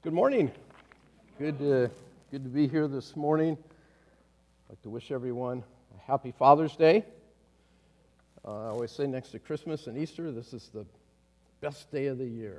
Good morning. Good to be here this morning. I'd like to wish everyone a happy Father's Day. I always say next to Christmas and Easter, this is the best day of the year.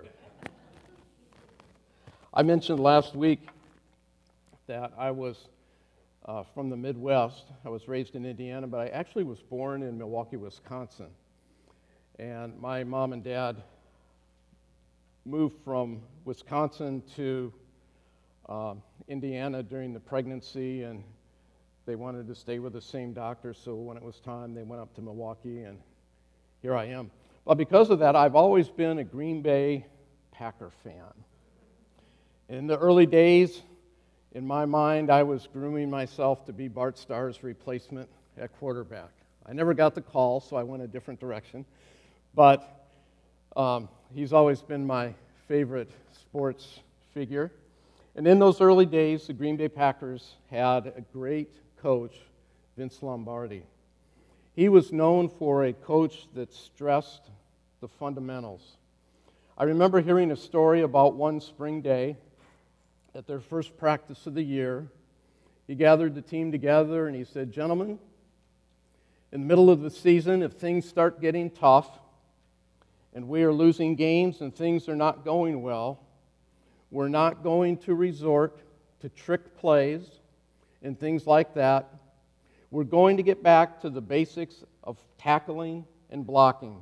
I mentioned last week that I was from the Midwest. I was raised in Indiana, but I actually was born in Milwaukee, Wisconsin. And my mom and dad moved from Wisconsin to Indiana during the pregnancy, and they wanted to stay with the same doctor, so when it was time, they went up to Milwaukee, and here I am. But because of that, I've always been a Green Bay Packer fan. In the early days, in my mind, I was grooming myself to be Bart Starr's replacement at quarterback. I never got the call, so I went a different direction. But he's always been my favorite sports figure. And in those early days, the Green Bay Packers had a great coach, Vince Lombardi. He was known for a coach that stressed the fundamentals. I remember hearing a story about one spring day at their first practice of the year. He gathered the team together and he said, "Gentlemen, in the middle of the season, if things start getting tough, and we are losing games and things are not going well, we're not going to resort to trick plays and things like that. We're going to get back to the basics of tackling and blocking."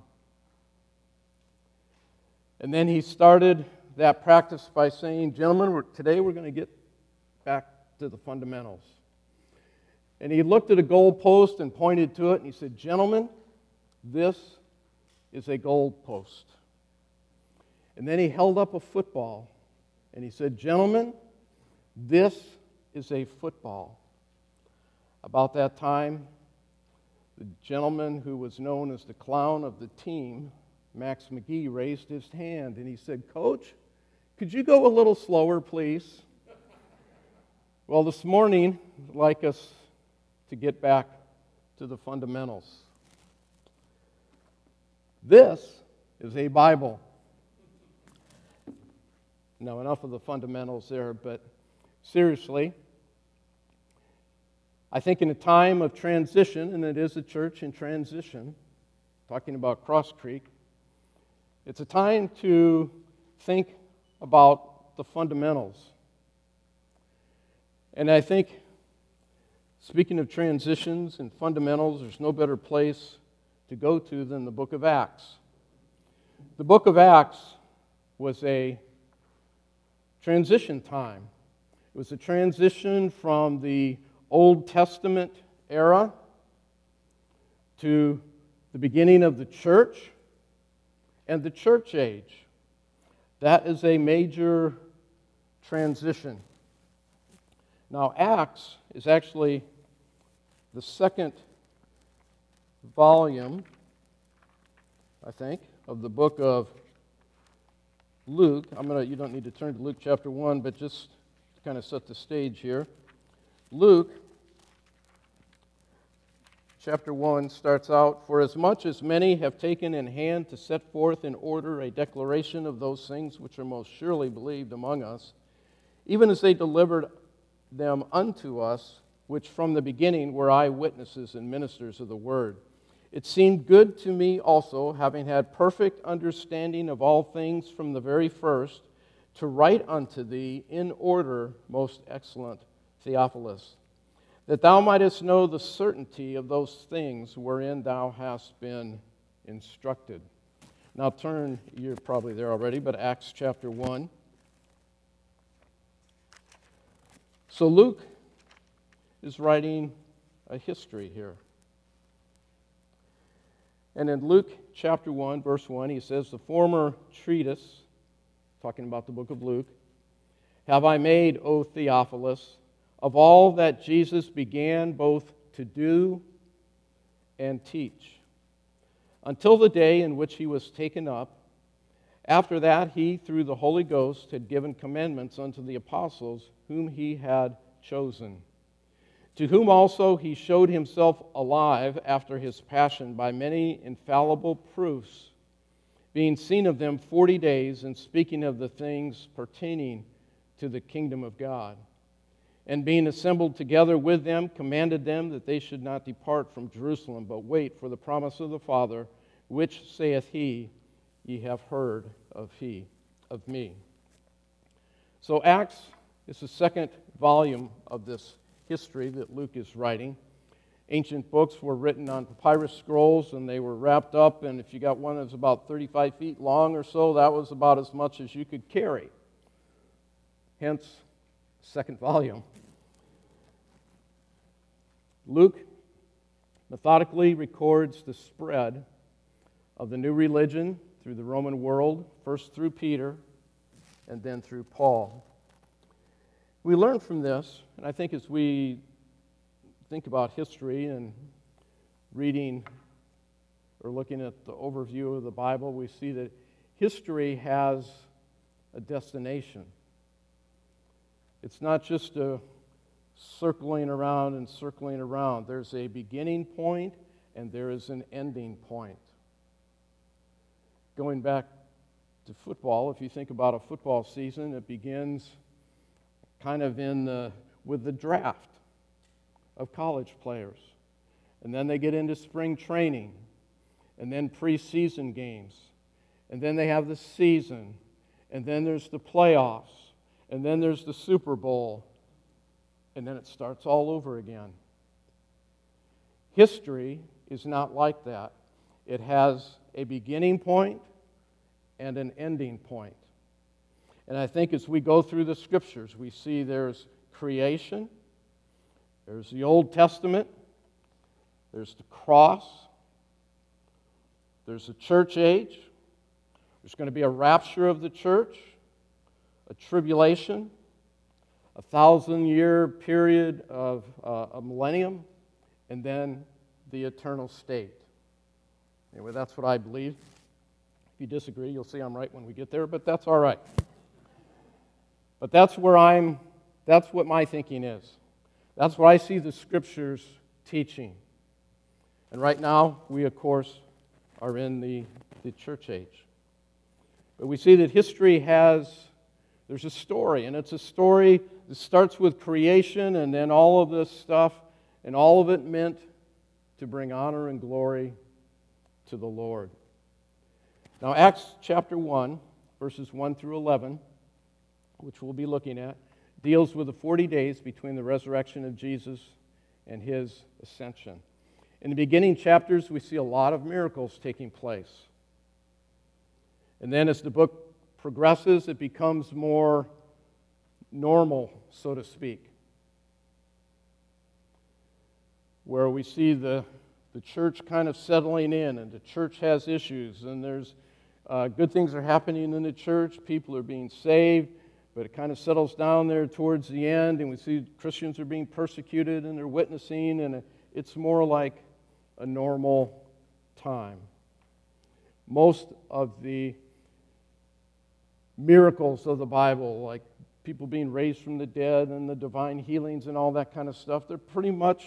And then he started that practice by saying, "Gentlemen, today we're going to get back to the fundamentals." And he looked at a goal post and pointed to it and he said, "Gentlemen, this is a goal post." And then he held up a football and he said, "Gentlemen, this is a football." About that time, the gentleman who was known as the clown of the team, Max McGee, raised his hand and he said, "Coach, could you go a little slower, please?" Well, this morning, I'd like us to get back to the fundamentals. This is a Bible. Now, enough of the fundamentals there, but seriously, I think in a time of transition, and it is a church in transition, talking about Cross Creek, it's a time to think about the fundamentals. And I think, speaking of transitions and fundamentals, there's no better place to go to than the book of Acts. The book of Acts was a transition time. It was a transition from the Old Testament era to the beginning of the church and the church age. That is a major transition. Now, Acts is actually the second volume, I think, of the book of Luke. You don't need to turn to Luke chapter 1, but just to kind of set the stage here. Luke chapter 1 starts out, "For as much as many have taken in hand to set forth in order a declaration of those things which are most surely believed among us, even as they delivered them unto us, which from the beginning were eyewitnesses and ministers of the word. It seemed good to me also, having had perfect understanding of all things from the very first, to write unto thee in order, most excellent Theophilus, that thou mightest know the certainty of those things wherein thou hast been instructed." Now turn, you're probably there already, but Acts chapter 1. So Luke is writing a history here. And in Luke chapter 1, verse 1, he says, "The former treatise," talking about the book of Luke, "have I made, O Theophilus, of all that Jesus began both to do and teach, until the day in which he was taken up. After that, he, through the Holy Ghost, had given commandments unto the apostles whom he had chosen, to whom also he showed himself alive after his passion by many infallible proofs, being seen of them 40 days, and speaking of the things pertaining to the kingdom of God. And being assembled together with them, commanded them that they should not depart from Jerusalem, but wait for the promise of the Father, which saith he, ye have heard of me. So Acts is the second volume of this history that Luke is writing. Ancient books were written on papyrus scrolls, and they were wrapped up, and if you got one that was about 35 feet long or so, that was about as much as you could carry. Hence, second volume. Luke methodically records the spread of the new religion through the Roman world, first through Peter and then through Paul. We learn from this, and I think as we think about history and reading or looking at the overview of the Bible, we see that history has a destination. It's not just a circling around and circling around. There's a beginning point and there is an ending point. Going back to football, if you think about a football season, it begins kind of with the draft of college players. And then they get into spring training, and then preseason games. And then they have the season, and then there's the playoffs, and then there's the Super Bowl, and then it starts all over again. History is not like that. It has a beginning point and an ending point. And I think as we go through the Scriptures, we see there's creation, there's the Old Testament, there's the cross, there's the church age, there's going to be a rapture of the church, a tribulation, 1,000-year period of a millennium, and then the eternal state. Anyway, that's what I believe. If you disagree, you'll see I'm right when we get there, but that's all right. But that's what my thinking is. That's what I see the Scriptures teaching. And right now, we, of course, are in the church age. But we see that history there's a story, and it's a story that starts with creation and then all of this stuff, and all of it meant to bring honor and glory to the Lord. Now, Acts chapter 1, verses 1 through 11, which we'll be looking at, deals with the 40 days between the resurrection of Jesus and his ascension. In the beginning chapters, we see a lot of miracles taking place. And then as the book progresses, it becomes more normal, so to speak, where we see the church kind of settling in, and the church has issues, and there's good things are happening in the church, people are being saved, but it kind of settles down there towards the end, and we see Christians are being persecuted, and they're witnessing, and it's more like a normal time. Most of the miracles of the Bible, like people being raised from the dead and the divine healings and all that kind of stuff, they're pretty much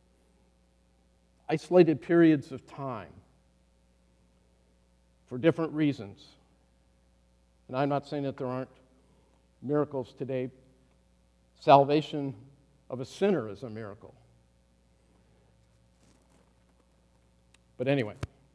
isolated periods of time for different reasons. And I'm not saying that there aren't miracles today. Salvation of a sinner is a miracle. But anyway,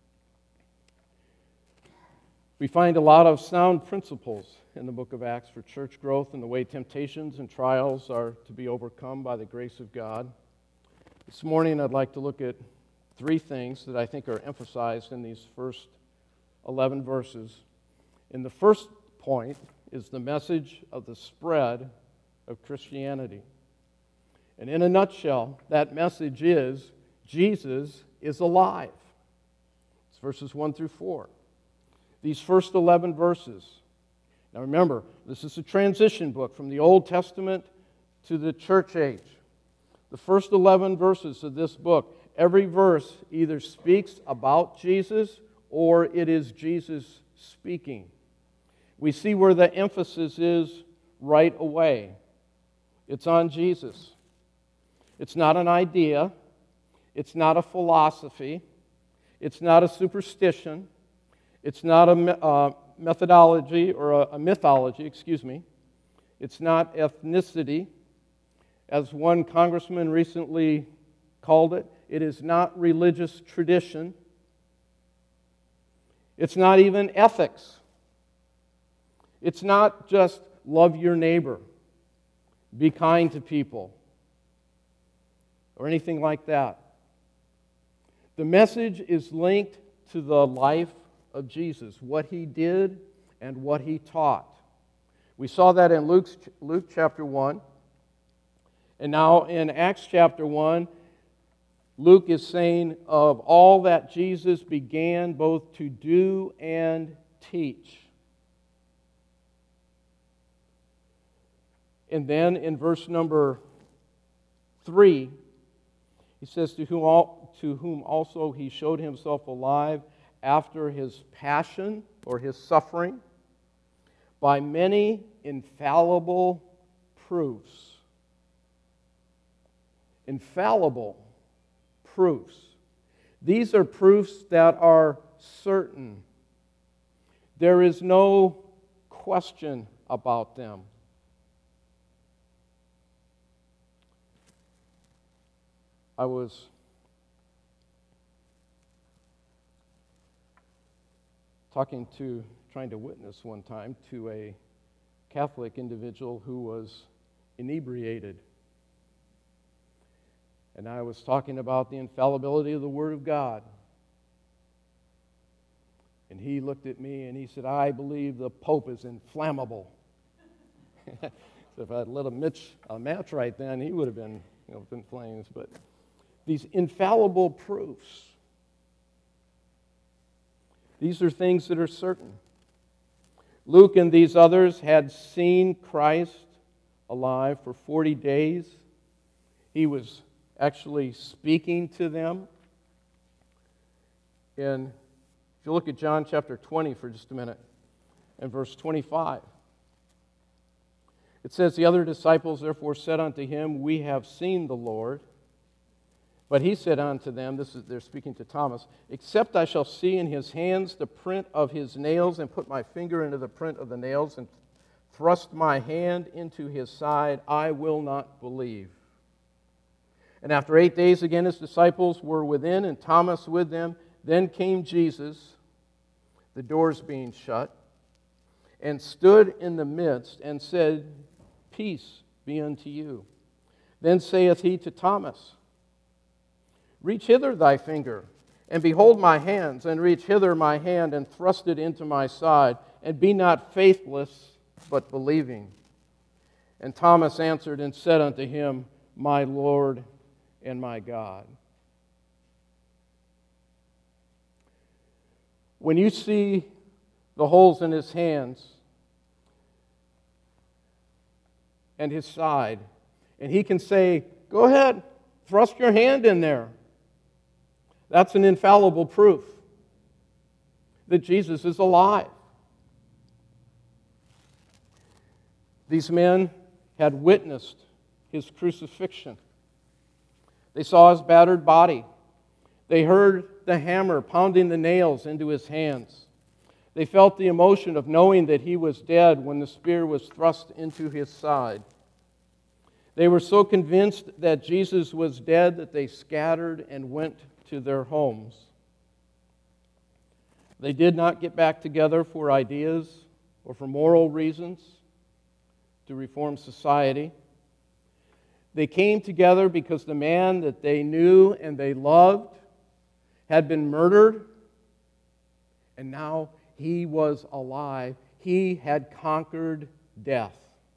we find a lot of sound principles in the book of Acts for church growth and the way temptations and trials are to be overcome by the grace of God. This morning I'd like to look at three things that I think are emphasized in these first 11 verses. And the first point is the message of the spread of Christianity. And in a nutshell, that message is Jesus is alive. It's verses 1 through 4. These first 11 verses. Now remember, this is a transition book from the Old Testament to the church age. The first 11 verses of this book, every verse either speaks about Jesus or it is Jesus speaking. We see where the emphasis is right away. It's on Jesus. It's not an idea. It's not a philosophy. It's not a superstition. It's not a methodology or a mythology, It's not ethnicity. As one congressman recently called it, it is not religious tradition. It's not even ethics. It's not just love your neighbor, be kind to people, or anything like that. The message is linked to the life of Jesus, what he did and what he taught. We saw that in Luke chapter 1. And now in Acts chapter 1, Luke is saying of all that Jesus began both to do and teach. And then in verse number 3, he says, to whom also he showed himself alive after his passion or his suffering by many infallible proofs. Infallible proofs. These are proofs that are certain. There is no question about them. I was trying to witness one time to a Catholic individual who was inebriated. And I was talking about the infallibility of the Word of God. And he looked at me and he said, I believe the Pope is inflammable. So if I had lit a match right then, he would have been up in flames. But these infallible proofs, these are things that are certain. Luke and these others had seen Christ alive for 40 days. He was actually speaking to them. And if you look at John chapter 20 for just a minute, and verse 25, it says, the other disciples therefore said unto him, we have seen the Lord. But he said unto them, they're speaking to Thomas, except I shall see in his hands the print of his nails, and put my finger into the print of the nails, and thrust my hand into his side, I will not believe. And after 8 days again his disciples were within, and Thomas with them. Then came Jesus, the doors being shut, and stood in the midst, and said, peace be unto you. Then saith he to Thomas, reach hither thy finger, and behold my hands, and reach hither my hand, and thrust it into my side, and be not faithless, but believing. And Thomas answered and said unto him, my Lord and my God. When you see the holes in his hands and his side, and he can say, go ahead, thrust your hand in there. That's an infallible proof that Jesus is alive. These men had witnessed his crucifixion. They saw his battered body. They heard the hammer pounding the nails into his hands. They felt the emotion of knowing that he was dead when the spear was thrust into his side. They were so convinced that Jesus was dead that they scattered and went to their homes. They did not get back together for ideas or for moral reasons to reform society. They came together because the man that they knew and they loved had been murdered, and now he was alive. He had conquered death.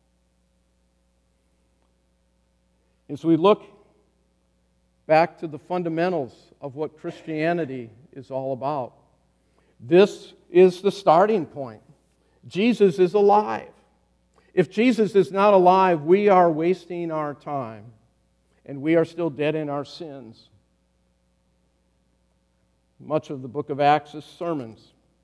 As we look back to the fundamentals of what Christianity is all about, this is the starting point. Jesus is alive. If Jesus is not alive, we are wasting our time, and we are still dead in our sins. Much of the book of Acts is sermons.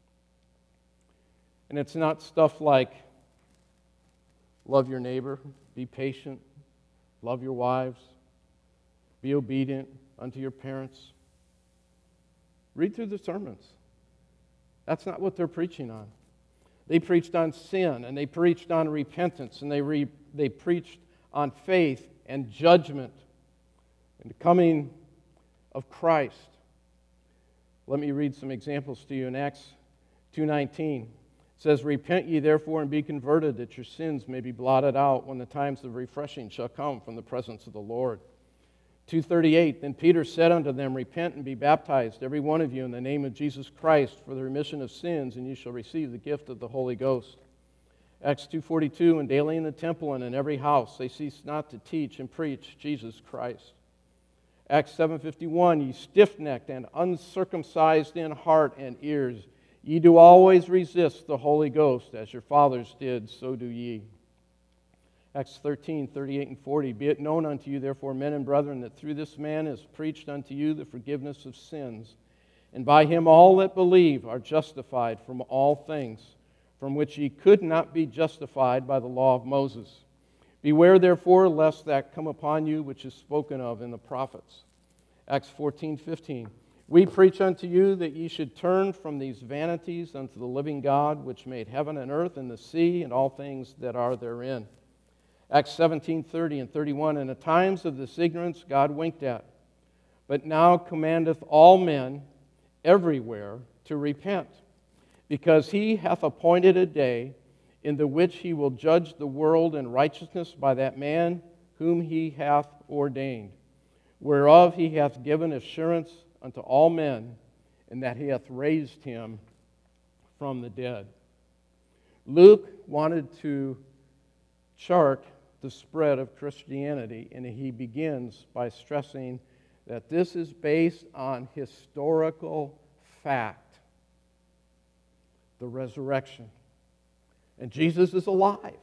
And it's not stuff like love your neighbor, be patient, love your wives, be obedient unto your parents. Read through the sermons. That's not what they're preaching on. They preached on sin, and they preached on repentance, and they preached on faith and judgment and the coming of Christ. Let me read some examples to you in Acts 2:19. It says, "Repent ye therefore and be converted, that your sins may be blotted out when the times of refreshing shall come from the presence of the Lord." 2:38, "Then Peter said unto them, Repent and be baptized, every one of you, in the name of Jesus Christ, for the remission of sins, and you shall receive the gift of the Holy Ghost." Acts 2:42, "And daily in the temple and in every house they ceased not to teach and preach Jesus Christ." Acts 7:51, "Ye stiff-necked and uncircumcised in heart and ears, ye do always resist the Holy Ghost, as your fathers did, so do ye." Acts 13:38 and 40, "Be it known unto you, therefore, men and brethren, that through this man is preached unto you the forgiveness of sins, and by him all that believe are justified from all things, from which ye could not be justified by the law of Moses. Beware therefore lest that come upon you which is spoken of in the prophets." Acts 14:15, "We preach unto you that ye should turn from these vanities unto the living God, which made heaven and earth and the sea and all things that are therein." Acts 17:30 and 31, "In the times of this ignorance God winked at, but now commandeth all men everywhere to repent, because he hath appointed a day in the which he will judge the world in righteousness by that man whom he hath ordained, whereof he hath given assurance unto all men, and that he hath raised him from the dead." Luke wanted to chart the spread of Christianity, and he begins by stressing that this is based on historical fact, the resurrection. And Jesus is alive.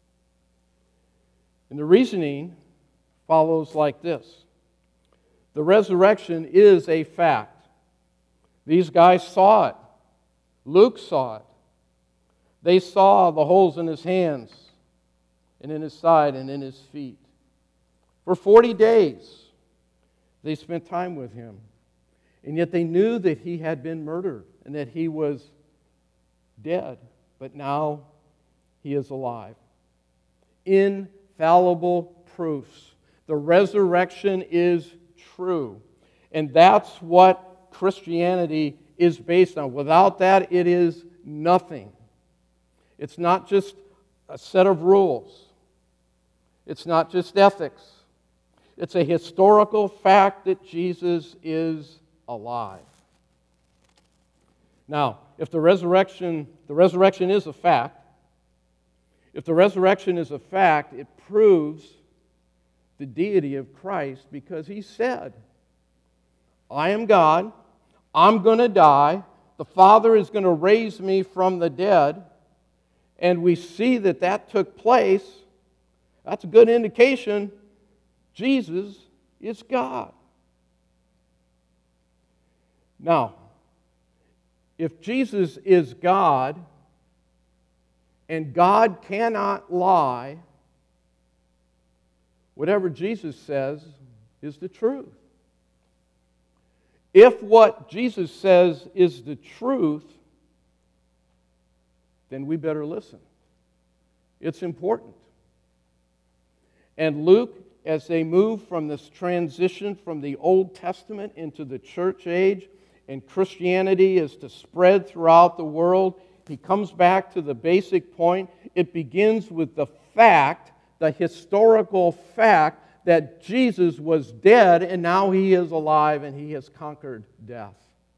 And the reasoning follows like this. The resurrection is a fact. These guys saw it. Luke saw it. They saw the holes in his hands and in his side and in his feet. For 40 days, they spent time with him. And yet they knew that he had been murdered and that he was dead. But now he is alive. Infallible proofs. The resurrection is true. And that's what Christianity is based on. Without that, it is nothing. It's not just a set of rules. It's not just ethics. It's a historical fact that Jesus is alive. Now, if the resurrection is a fact, if the resurrection is a fact, it proves the deity of Christ, because he said, "I am God, I'm going to die, the Father is going to raise me from the dead," and we see that that took place. That's a good indication Jesus is God. Now, if Jesus is God, and God cannot lie, whatever Jesus says is the truth. If what Jesus says is the truth, then we better listen. It's important. And Luke, as they move from this transition from the Old Testament into the church age, and Christianity is to spread throughout the world, he comes back to the basic point. It begins with the fact, the historical fact, that Jesus was dead and now he is alive and he has conquered death.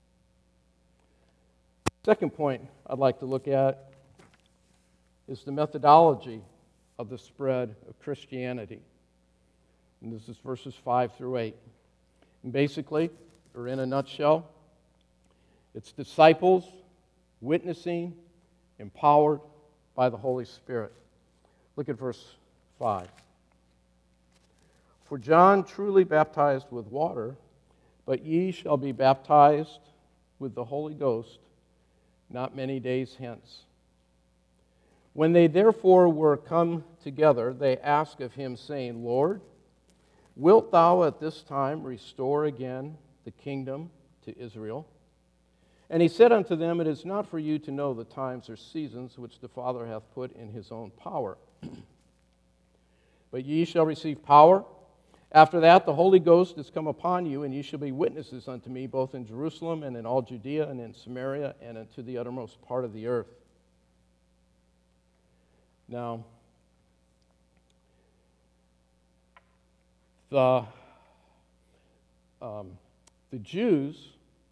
Second point I'd like to look at is the methodology of the spread of Christianity. And this is verses 5 through 8. And basically, or in a nutshell, it's disciples witnessing, empowered by the Holy Spirit. Look at verse 5. "For John truly baptized with water, but ye shall be baptized with the Holy Ghost not many days hence. When they therefore were come together, they asked of him, saying, Lord, wilt thou at this time restore again the kingdom to Israel? And he said unto them, It is not for you to know the times or seasons which the Father hath put in his own power. But ye shall receive power. After that, the Holy Ghost is come upon you, and ye shall be witnesses unto me, both in Jerusalem and in all Judea and in Samaria and unto the uttermost part of the earth. Now, the Jews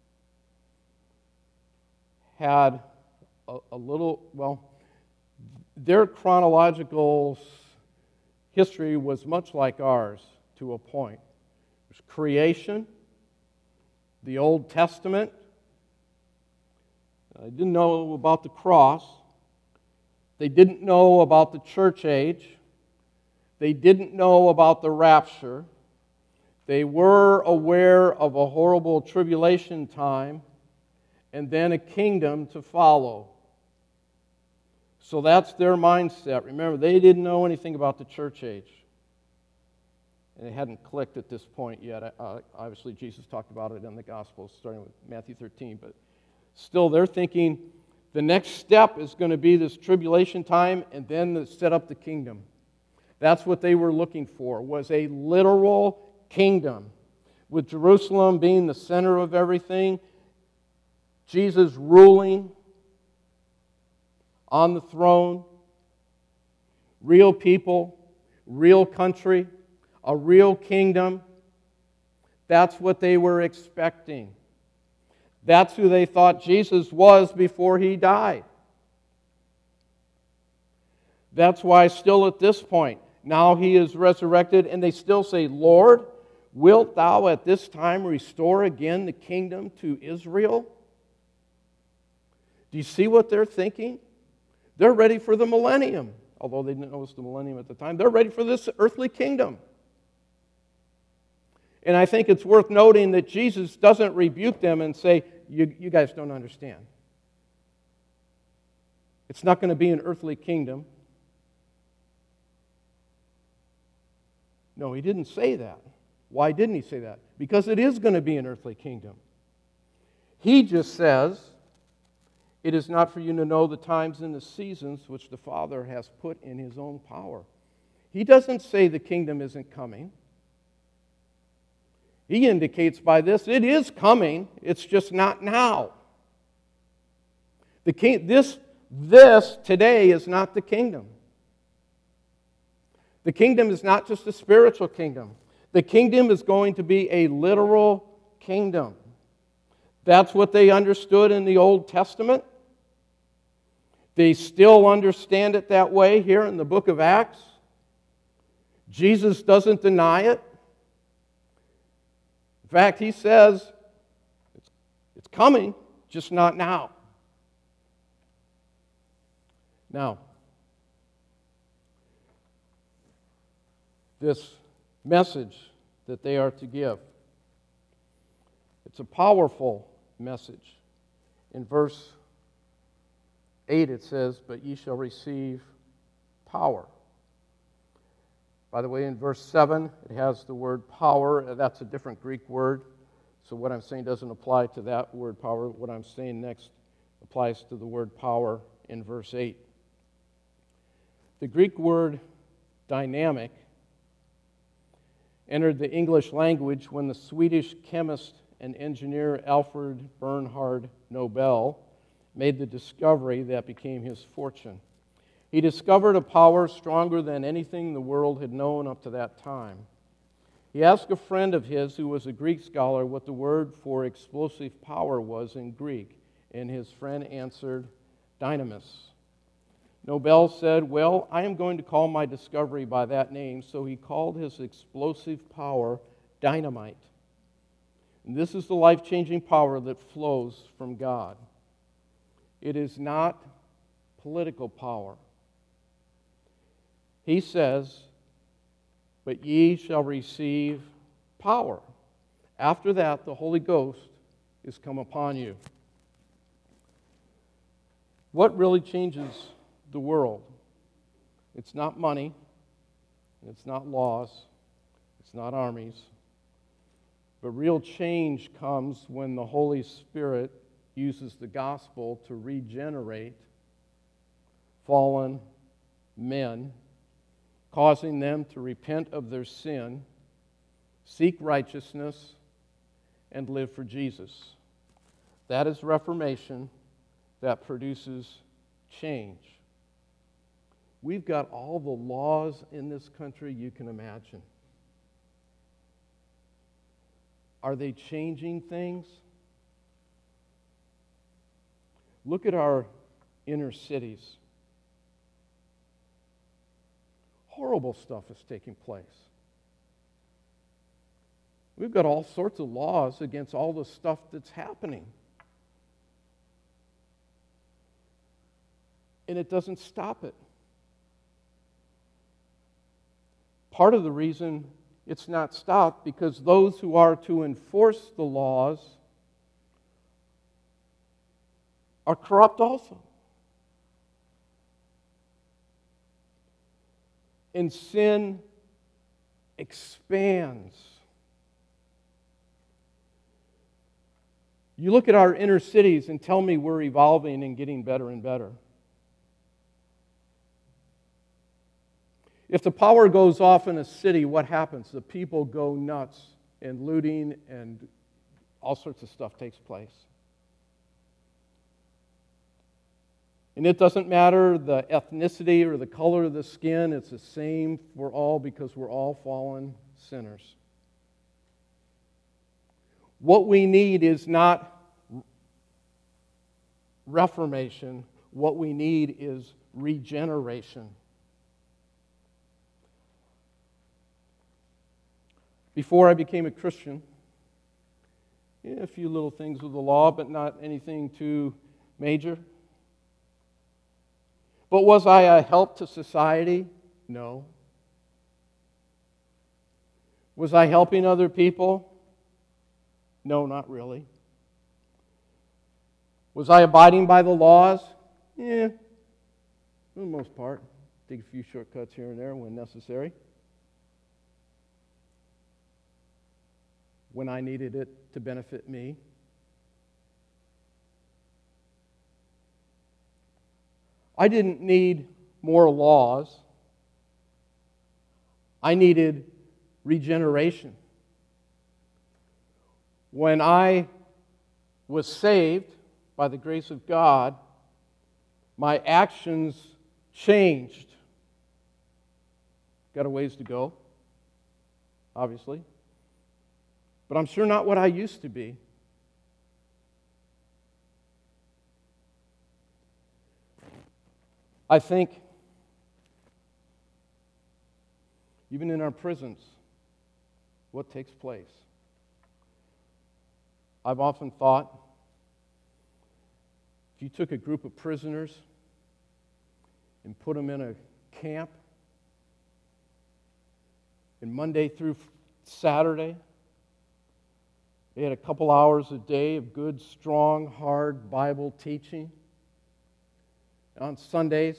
had a little, well, their chronological history was much like ours to a point. There's creation, the Old Testament. They didn't know about the cross. They didn't know about the church age. They didn't know about the rapture. They were aware of a horrible tribulation time and then a kingdom to follow. So that's their mindset. Remember, they didn't know anything about the church age. And it hadn't clicked at this point yet. Obviously, Jesus talked about it in the Gospels, starting with Matthew 13. But still, they're thinking the next step is going to be this tribulation time and then to set up the kingdom. That's what they were looking for, was a literal kingdom, with Jerusalem being the center of everything, Jesus ruling on the throne, real people, real country, a real kingdom. That's what they were expecting. That's who they thought Jesus was before he died. That's why still at this point, now he is resurrected, and they still say, Lord, wilt thou at this time restore again the kingdom to Israel? Do you see what they're thinking? They're ready for the millennium. Although they didn't know it was the millennium at the time, they're ready for this earthly kingdom. And I think it's worth noting that Jesus doesn't rebuke them and say, you guys don't understand. It's not going to be an earthly kingdom. No, he didn't say that. Why didn't he say that? Because it is going to be an earthly kingdom. He just says, it is not for you to know the times and the seasons which the Father has put in his own power. He doesn't say the kingdom isn't coming. He indicates by this, it is coming, it's just not now. This today is not the kingdom. The kingdom is not just a spiritual kingdom. The kingdom is going to be a literal kingdom. That's what they understood in the Old Testament. They still understand it that way here in the book of Acts. Jesus doesn't deny it. In fact, he says, it's coming, just not now. Now, this message that they are to give, it's a powerful message. In verse 8 it says, but ye shall receive power. By the way, in verse 7 it has the word power. That's a different Greek word. So what I'm saying doesn't apply to that word power. What I'm saying next applies to the word power in verse 8. The Greek word dynamic entered the English language when the Swedish chemist and engineer Alfred Bernhard Nobel made the discovery that became his fortune. He discovered a power stronger than anything the world had known up to that time. He asked a friend of his who was a Greek scholar what the word for explosive power was in Greek, and his friend answered, dynamis. Nobel said, well, I am going to call my discovery by that name, so he called his explosive power dynamite. And this is the life-changing power that flows from God. It is not political power. He says, but ye shall receive power. After that, the Holy Ghost is come upon you. What really changes the world? It's not money, it's not laws, it's not armies, but real change comes when the Holy Spirit uses the gospel to regenerate fallen men, causing them to repent of their sin, seek righteousness, and live for Jesus. That is Reformation that produces change. We've got all the laws in this country you can imagine. Are they changing things? Look at our inner cities. Horrible stuff is taking place. We've got all sorts of laws against all the stuff that's happening. And it doesn't stop it. Part of the reason it's not stopped because those who are to enforce the laws are corrupt also. And sin expands. You look at our inner cities and tell me we're evolving and getting better and better. If the power goes off in a city, what happens? The people go nuts, and looting and all sorts of stuff takes place. And it doesn't matter the ethnicity or the color of the skin, it's the same for all because we're all fallen sinners. What we need is not reformation, what we need is regeneration. Before I became a Christian, a few little things with the law, but not anything too major. But was I a help to society? No. Was I helping other people? No, not really. Was I abiding by the laws? For the most part. Take a few shortcuts here and there when necessary. When I needed it to benefit me. I didn't need more laws. I needed regeneration. When I was saved by the grace of God, my actions changed. Got a ways to go, obviously. But I'm sure not what I used to be. I think, even in our prisons, what takes place? I've often thought, if you took a group of prisoners and put them in a camp, and Monday through Saturday, they had a couple hours a day of good, strong, hard Bible teaching. On Sundays,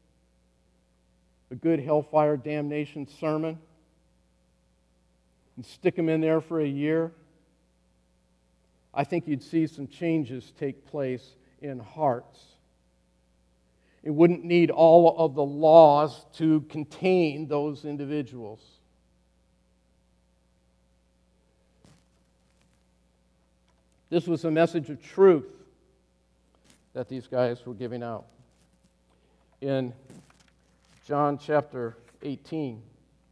a good hellfire damnation sermon. And stick them in there for a year. I think you'd see some changes take place in hearts. It wouldn't need all of the laws to contain those individuals. This was a message of truth that these guys were giving out. In John chapter 18,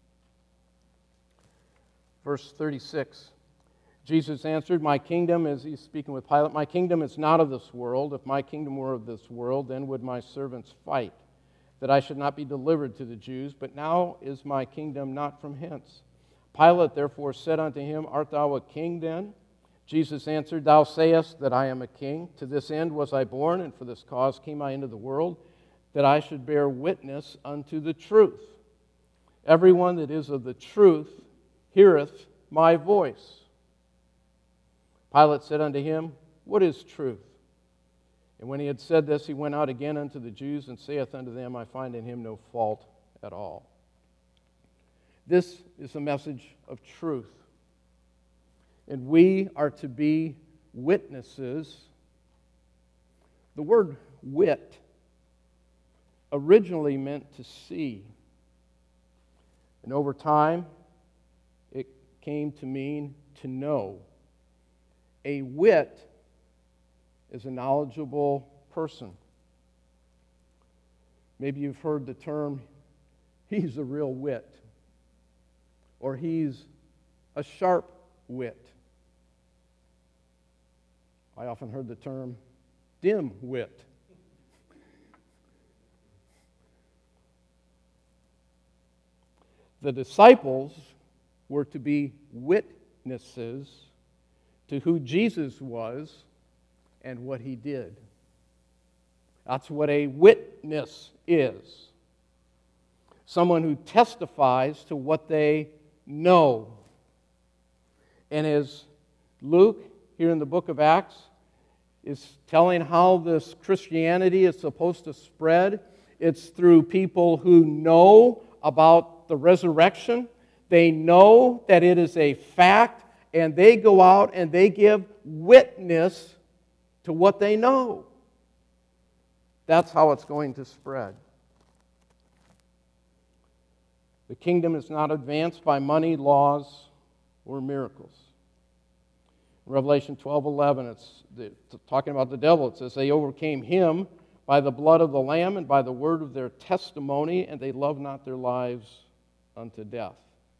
verse 36, Jesus answered, "My kingdom," as he's speaking with Pilate, "my kingdom is not of this world. If my kingdom were of this world, then would my servants fight, that I should not be delivered to the Jews. But now is my kingdom not from hence." Pilate therefore said unto him, "Art thou a king then?" Jesus answered, "Thou sayest that I am a king. To this end was I born, and for this cause came I into the world, that I should bear witness unto the truth. Everyone that is of the truth heareth my voice." Pilate said unto him, "What is truth?" And when he had said this, he went out again unto the Jews, and saith unto them, "I find in him no fault at all." This is a message of truth. And we are to be witnesses The word wit originally meant to see. And over time, it came to mean to know. A wit is a knowledgeable person. Maybe you've heard the term, he's a real wit, or he's a sharp wit. I often heard the term dim wit. The disciples were to be witnesses to who Jesus was and what he did. That's what a witness is. Someone who testifies to what they know. And as Luke, here in the book of Acts, is telling how this Christianity is supposed to spread, it's through people who know about the resurrection. They know that it is a fact, and they go out and they give witness to what they know. That's how it's going to spread. The kingdom is not advanced by money, laws, or miracles. In Revelation 12:11, it's talking about the devil. It says, they overcame him by the blood of the Lamb and by the word of their testimony, and they loved not their lives unto death.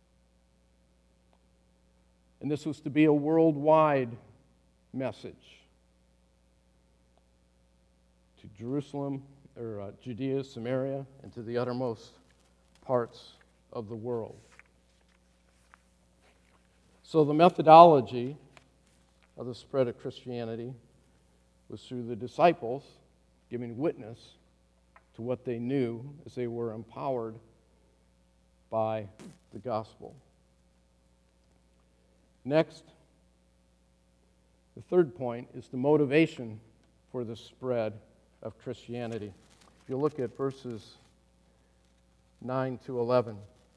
And this was to be a worldwide message to Jerusalem, or Judea, Samaria, and to the uttermost parts of the world. So the methodology of the spread of Christianity was through the disciples giving witness to what they knew as they were empowered by the gospel. Next, the third point is the motivation for the spread of Christianity. If you look at verses 9 to 11,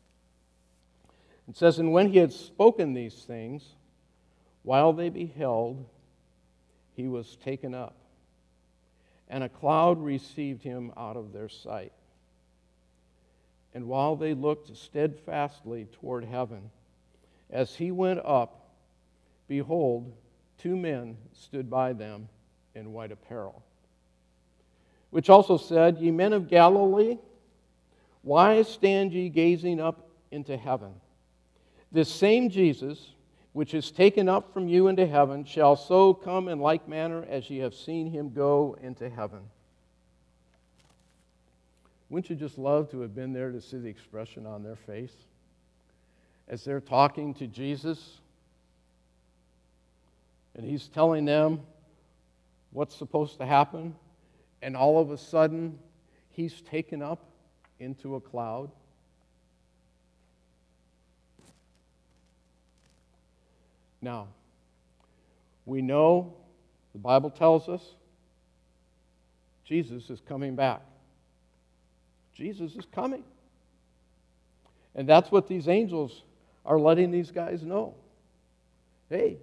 it says, and when he had spoken these things, while they beheld, he was taken up, and a cloud received him out of their sight. And while they looked steadfastly toward heaven, as he went up, behold, two men stood by them in white apparel, which also said, ye men of Galilee, why stand ye gazing up into heaven? This same Jesus, which is taken up from you into heaven, shall so come in like manner as ye have seen him go into heaven. Wouldn't you just love to have been there to see the expression on their face as they're talking to Jesus? And he's telling them what's supposed to happen, and all of a sudden, he's taken up into a cloud. Now, we know, the Bible tells us, Jesus is coming back. Jesus is coming. And that's what these angels are letting these guys know. Hey,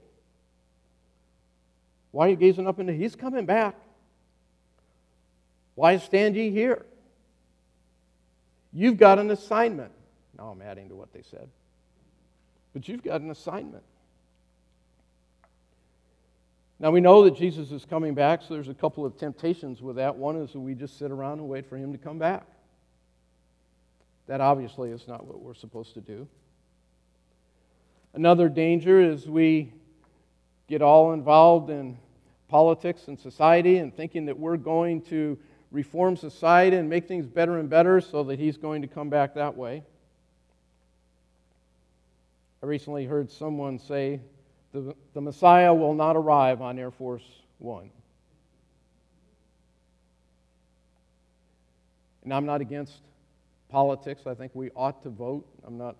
why are you gazing up into? He's coming back. Why stand ye here? You've got an assignment. Now I'm adding to what they said. But you've got an assignment. Now we know that Jesus is coming back, so there's a couple of temptations with that. One is that we just sit around and wait for him to come back. That obviously is not what we're supposed to do. Another danger is we get all involved in politics and society and thinking that we're going to reform society and make things better and better so that he's going to come back that way. I recently heard someone say, the Messiah will not arrive on Air Force One. And I'm not against politics. I think we ought to vote. I'm not...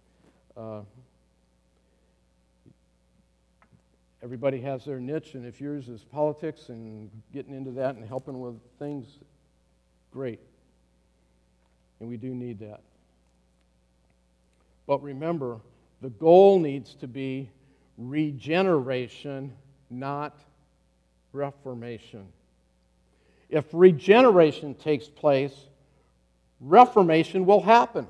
everybody has their niche, and if yours is politics and getting into that and helping with things, great. And we do need that. But remember, the goal needs to be regeneration, not reformation. If regeneration takes place, reformation will happen.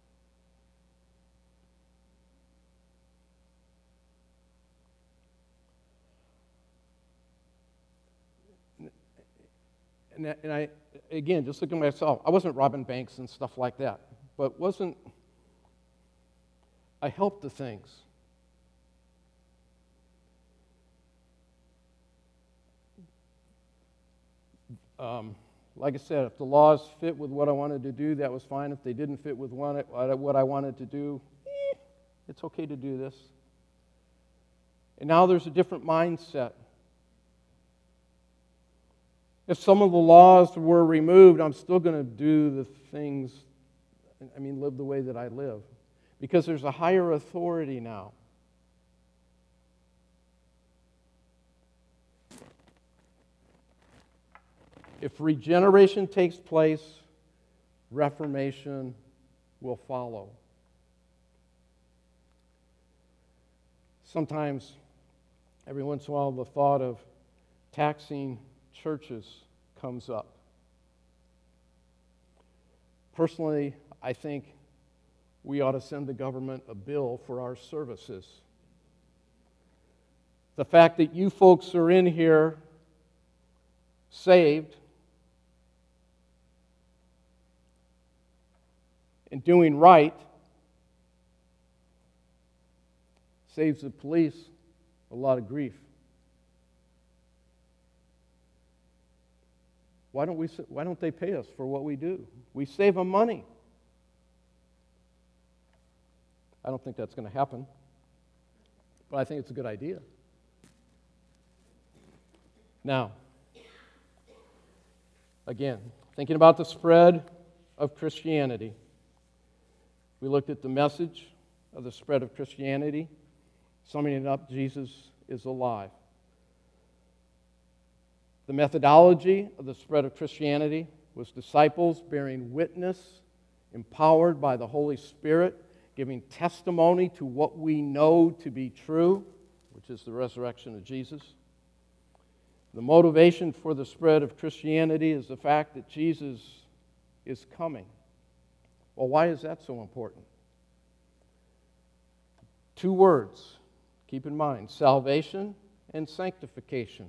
And I, again, just looking at myself, I wasn't robbing banks and stuff like that, but I helped the things. Like I said, if the laws fit with what I wanted to do, that was fine. If they didn't fit with what I wanted to do, it's okay to do this. And now there's a different mindset. If some of the laws were removed, I'm still going to do the things, live the way that I live. Because there's a higher authority now. If regeneration takes place, reformation will follow. Sometimes, every once in a while, the thought of taxing churches comes up. Personally, I think we ought to send the government a bill for our services. The fact that you folks are in here saved and doing right saves the police a lot of grief. Why don't they pay us for what we do? We save them money. I don't think that's going to happen, but I think it's a good idea. Now, again, thinking about the spread of Christianity, we looked at the message of the spread of Christianity. Summing it up, Jesus is alive. The methodology of the spread of Christianity was disciples bearing witness, empowered by the Holy Spirit, giving testimony to what we know to be true, which is the resurrection of Jesus. The motivation for the spread of Christianity is the fact that Jesus is coming. Well, why is that so important? 2 words, keep in mind, salvation and sanctification.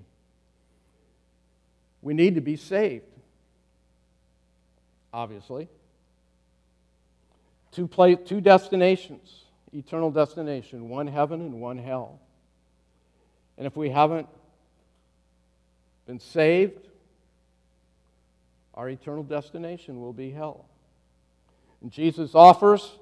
We need to be saved, obviously. 2 destinations, eternal destination, one heaven and one hell. And if we haven't been saved, our eternal destination will be hell. And Jesus offers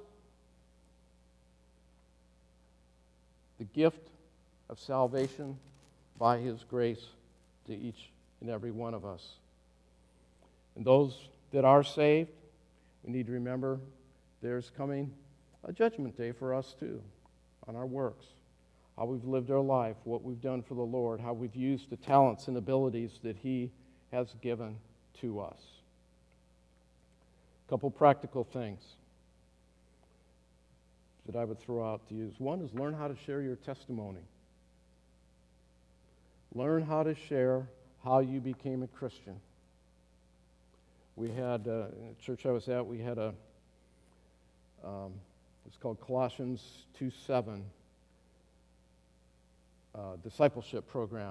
the gift of salvation by His grace to each and every one of us. And those that are saved, we need to remember there's coming a judgment day for us too, on our works, how we've lived our life, what we've done for the Lord, how we've used the talents and abilities that He has given to us. A couple practical things that I would throw out to you. One is learn how to share your testimony. Learn how to share how you became a Christian. We had, in the church I was at, we had it's called Colossians 2:7 discipleship program.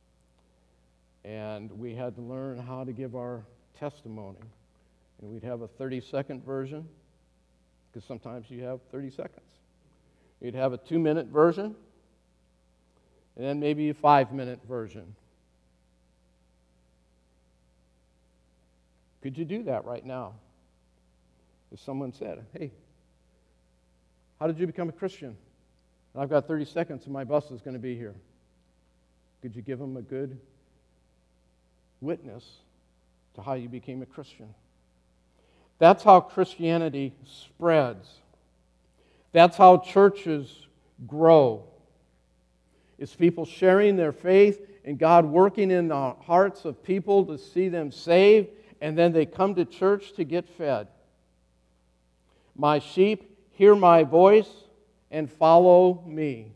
And we had to learn how to give our testimony. And we'd have a 30-second version, because sometimes you have 30 seconds. You'd have a 2-minute version, and then maybe a 5-minute version. Could you do that right now? If someone said, hey, how did you become a Christian? And I've got 30 seconds and my bus is going to be here. Could you give them a good witness to how you became a Christian? That's how Christianity spreads. That's how churches grow. It's people sharing their faith and God working in the hearts of people to see them saved, and then they come to church to get fed. My sheep hear my voice and follow me.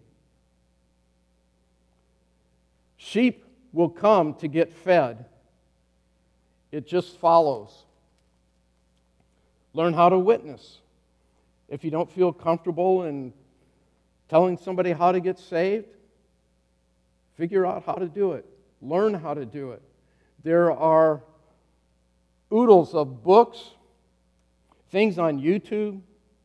Sheep will come to get fed. It just follows. Learn how to witness. If you don't feel comfortable in telling somebody how to get saved, figure out how to do it. Learn how to do it. There are oodles of books, things on YouTube.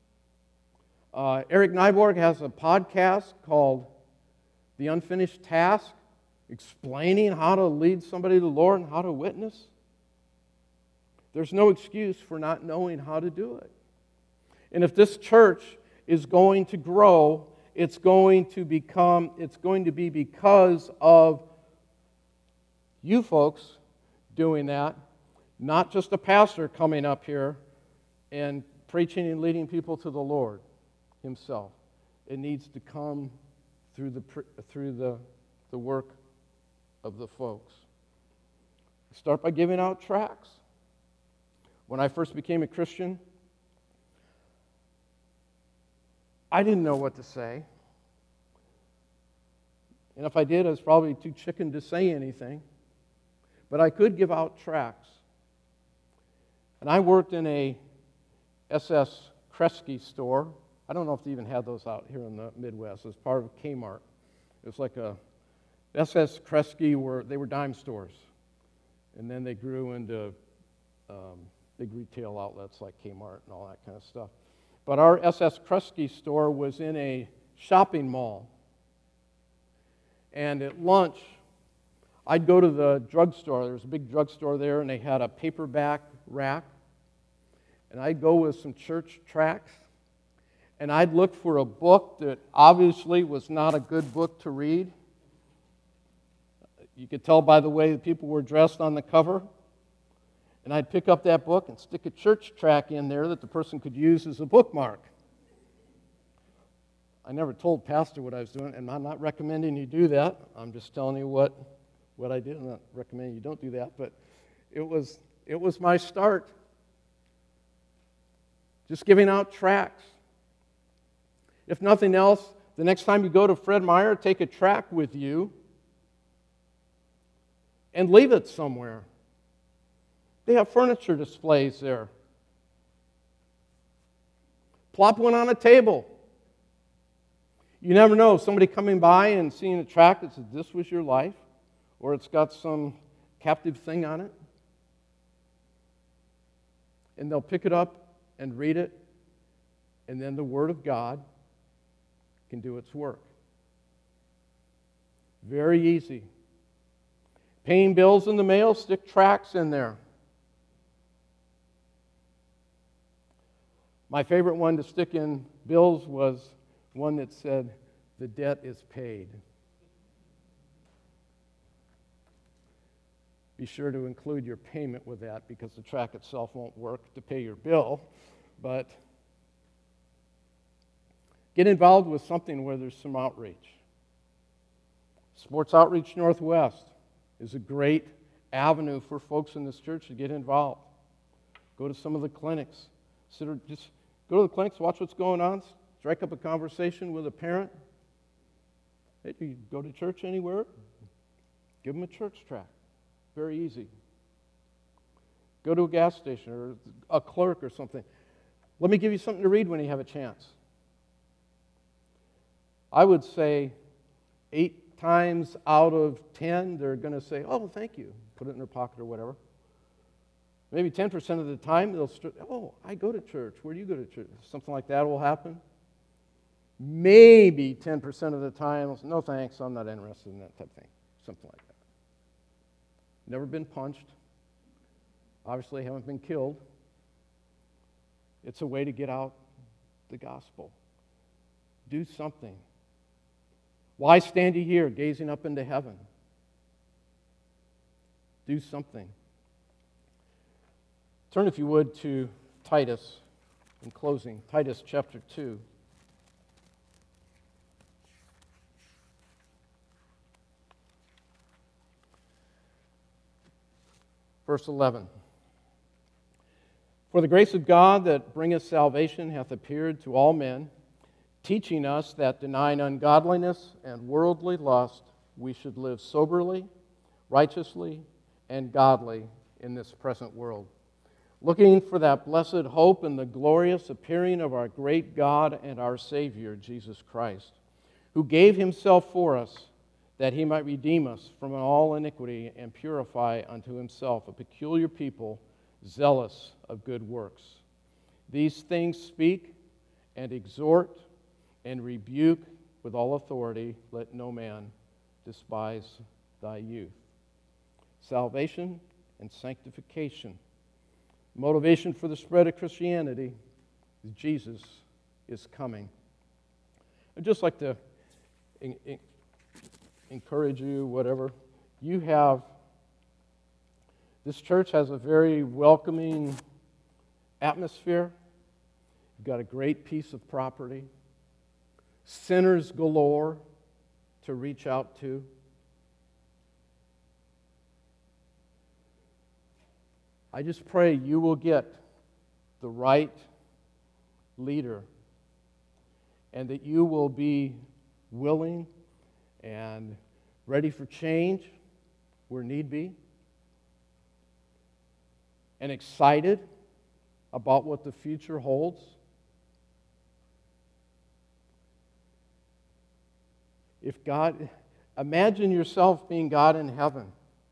Eric Nyborg has a podcast called The Unfinished Task, explaining how to lead somebody to the Lord and how to witness. There's no excuse for not knowing how to do it. And if this church is going to grow, it's going to be because of you folks doing that, not just a pastor coming up here and preaching and leading people to the Lord Himself. It needs to come through the work of the folks. Start by giving out tracts. When I first became a Christian, I didn't know what to say. And if I did, I was probably too chicken to say anything. But I could give out tracts. And I worked in a S.S. Kresge store. I don't know if they even had those out here in the Midwest. It was part of Kmart. It was like a S.S. Kresge, they were dime stores. And then they grew into big retail outlets like Kmart and all that kind of stuff. But our S.S. Kresge store was in a shopping mall. And at lunch, I'd go to the drugstore. There was a big drugstore there, and they had a paperback rack. And I'd go with some church tracts, and I'd look for a book that obviously was not a good book to read. You could tell by the way the people were dressed on the cover. And I'd pick up that book and stick a church tract in there that the person could use as a bookmark. I never told Pastor what I was doing, and I'm not recommending you do that. I'm just telling you what I did. I'm not recommending you don't do that, but it was my start. Just giving out tracts. If nothing else, the next time you go to Fred Meyer, take a tract with you and leave it somewhere. They have furniture displays there. Plop one on a table. You never know, somebody coming by and seeing a tract that says, "This was your life," or it's got some captive thing on it. And they'll pick it up and read it, and then the Word of God can do its work. Very easy. Paying bills in the mail, stick tracts in there. My favorite one to stick in bills was one that said, "The debt is paid." Be sure to include your payment with that, because the tract itself won't work to pay your bill. But get involved with something where there's some outreach. Sports Outreach Northwest is a great avenue for folks in this church to get involved. Go to some of the clinics. Just go to the clinics, watch what's going on, strike up a conversation with a parent. Hey, do you go to church anywhere? Give them a church tract. Very easy. Go to a gas station or a clerk or something. Let me give you something to read when you have a chance. I would say 8 times out of 10, they're going to say, "Oh, thank you." Put it in their pocket or whatever. Maybe 10% of the time, they'll "Oh, I go to church. Where do you go to church?" Something like that will happen. Maybe 10% of the time, "No thanks, I'm not interested in that type of thing." Something like that. Never been punched. Obviously haven't been killed. It's a way to get out the gospel. Do something. Why stand ye here gazing up into heaven? Do something. Turn, if you would, to Titus in closing. Titus chapter 2. Verse 11. For the grace of God that bringeth salvation hath appeared to all men, teaching us that denying ungodliness and worldly lust, we should live soberly, righteously, and godly in this present world, looking for that blessed hope and the glorious appearing of our great God and our Savior, Jesus Christ, who gave himself for us that he might redeem us from all iniquity and purify unto himself a peculiar people, zealous of good works. These things speak and exhort and rebuke with all authority. Let no man despise thy youth. Salvation and sanctification. Motivation for the spread of Christianity is Jesus is coming. I'd just like to encourage you, whatever. This church has a very welcoming atmosphere. You've got a great piece of property. Sinners galore to reach out to. I just pray you will get the right leader and that you will be willing and ready for change where need be and excited about what the future holds. Imagine yourself being God in heaven.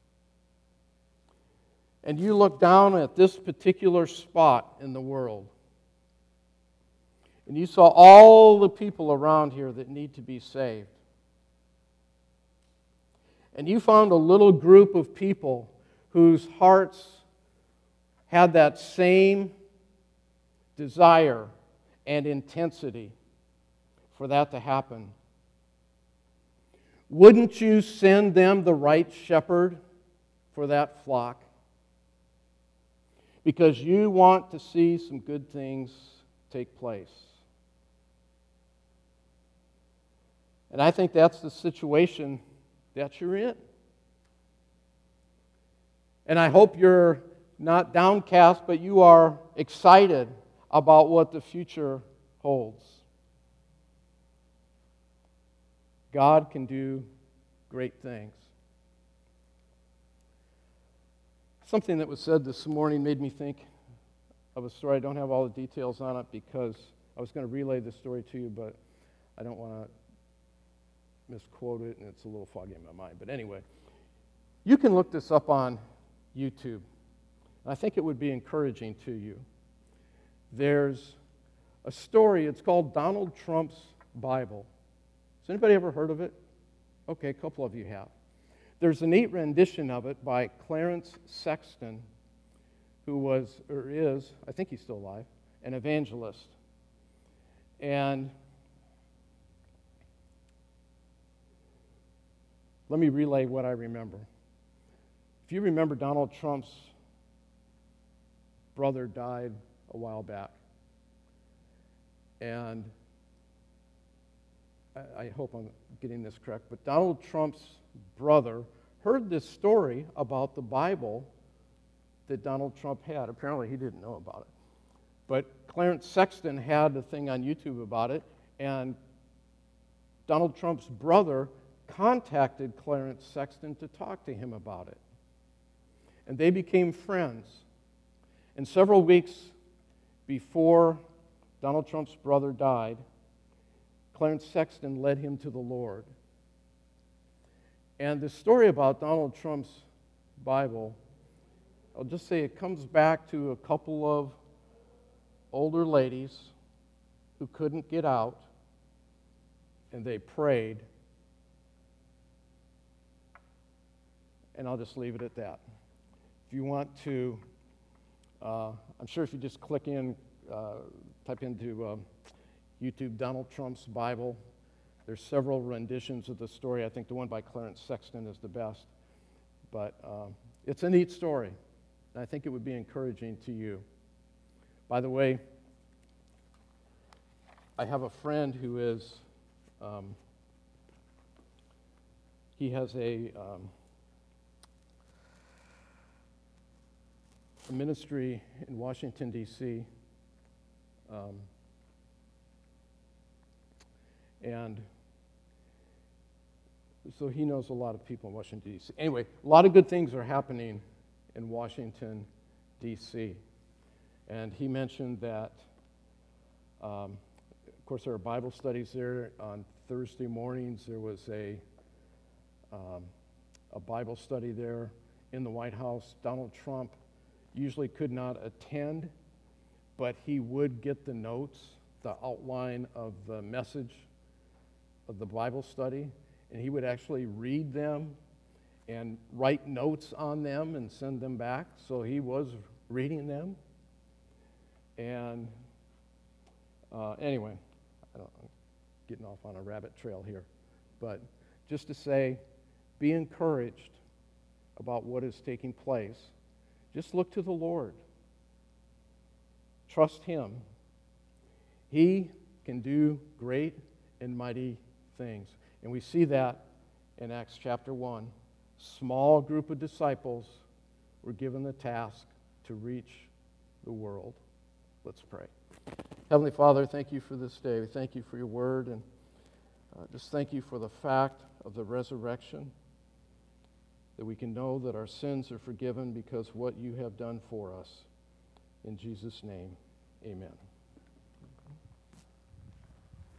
And you look down at this particular spot in the world. And you saw all the people around here that need to be saved. And you found a little group of people whose hearts had that same desire and intensity for that to happen. Wouldn't you send them the right shepherd for that flock? Because you want to see some good things take place. And I think that's the situation that you're in. And I hope you're not downcast, but you are excited about what the future holds. God can do great things. Something that was said this morning made me think of a story. I don't have all the details on it because I was going to relay the story to you, but I don't want to misquote it, and it's a little foggy in my mind. But anyway, you can look this up on YouTube. I think it would be encouraging to you. There's a story, it's called Donald Trump's Bible. Has anybody ever heard of it? Okay, a couple of you have. There's a neat rendition of it by Clarence Sexton, who was, or is, I think he's still alive, an evangelist. And let me relay what I remember. If you remember, Donald Trump's brother died a while back. And I hope I'm getting this correct, but Donald Trump's brother heard this story about the Bible that Donald Trump had. Apparently he didn't know about it. But Clarence Sexton had a thing on YouTube about it, and Donald Trump's brother contacted Clarence Sexton to talk to him about it. And they became friends. And several weeks before Donald Trump's brother died, Clarence Sexton led him to the Lord. And the story about Donald Trump's Bible, I'll just say it comes back to a couple of older ladies who couldn't get out, and they prayed. And I'll just leave it at that. If you want to, I'm sure if you just click in, type into YouTube Donald Trump's Bible, there's several renditions of the story. I think the one by Clarence Sexton is the best. But it's a neat story, and I think it would be encouraging to you. By the way, I have a friend who is, he has a ministry in Washington, D.C., and so he knows a lot of people in Washington, D.C. Anyway, a lot of good things are happening in Washington, D.C. And he mentioned that, of course, there are Bible studies there. On Thursday mornings, there was a Bible study there in the White House. Donald Trump usually could not attend, but he would get the notes, the outline of the message of the Bible study, and he would actually read them and write notes on them and send them back. So he was reading them. And anyway, I'm getting off on a rabbit trail here. But just to say, be encouraged about what is taking place. Just look to the Lord. Trust Him. He can do great and mighty things. And we see that in Acts chapter 1. Small group of disciples were given the task to reach the world. Let's pray. Heavenly Father, thank you for this day. Thank you for your word, and just thank you for the fact of the resurrection, that we can know that our sins are forgiven because of what you have done for us. In Jesus' name, amen.